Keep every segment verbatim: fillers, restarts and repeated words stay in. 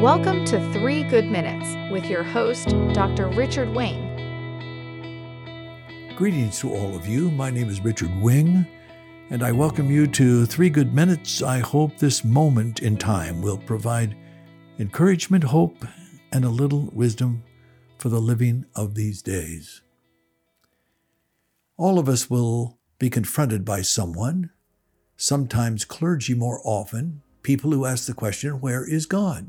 Welcome to Three Good Minutes with your host, Doctor Richard Wing. Greetings to all of you. My name is Richard Wing, and I welcome you to Three Good Minutes. I hope this moment in time will provide encouragement, hope, and a little wisdom for the living of these days. All of us will be confronted by someone, sometimes clergy more often, people who ask the question, where is God?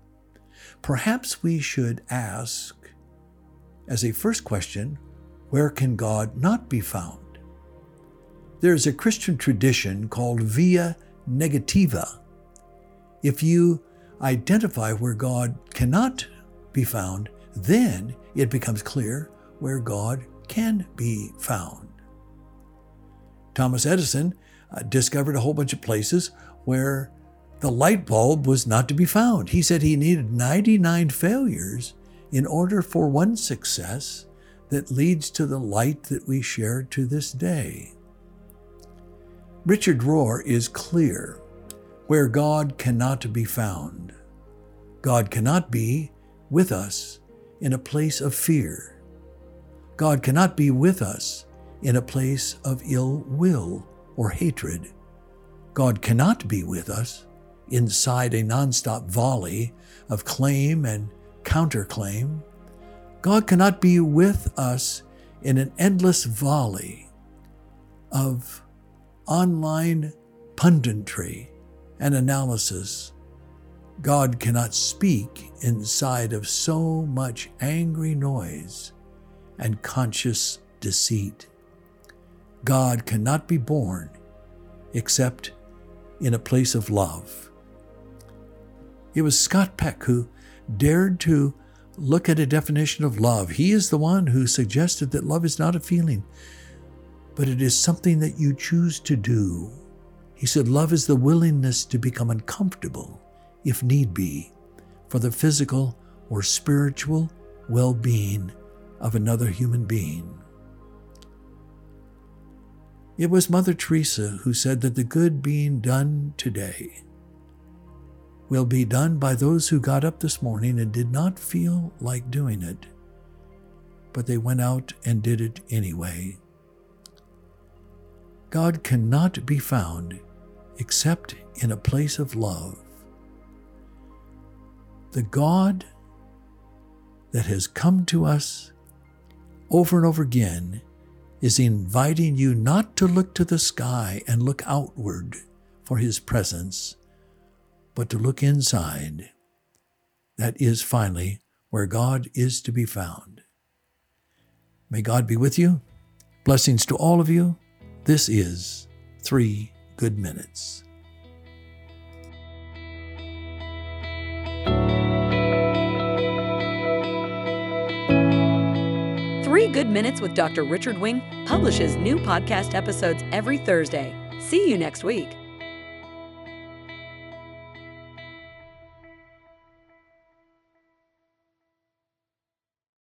Perhaps we should ask, as a first question, where can God not be found? There is a Christian tradition called via negativa. If you identify where God cannot be found, then it becomes clear where God can be found. Thomas Edison uh, discovered a whole bunch of places where the light bulb was not to be found. He said he needed ninety-nine failures in order for one success that leads to the light that we share to this day. Richard Rohr is clear where God cannot be found. God cannot be with us in a place of fear. God cannot be with us in a place of ill will or hatred. God cannot be with us inside a nonstop volley of claim and counterclaim. God cannot be with us in an endless volley of online punditry and analysis. God cannot speak inside of so much angry noise and conscious deceit. God cannot be born except in a place of love. It was Scott Peck who dared to look at a definition of love. He is the one who suggested that love is not a feeling, but it is something that you choose to do. He said love is the willingness to become uncomfortable, if need be, for the physical or spiritual well-being of another human being. It was Mother Teresa who said that the good being done today will be done by those who got up this morning and did not feel like doing it, but they went out and did it anyway. God cannot be found except in a place of love. The God that has come to us over and over again is inviting you not to look to the sky and look outward for his presence, but to look inside. That is finally where God is to be found. May God be with you. Blessings to all of you. This is Three Good Minutes. Three Good Minutes with Doctor Richard Wing publishes new podcast episodes every Thursday. See you next week.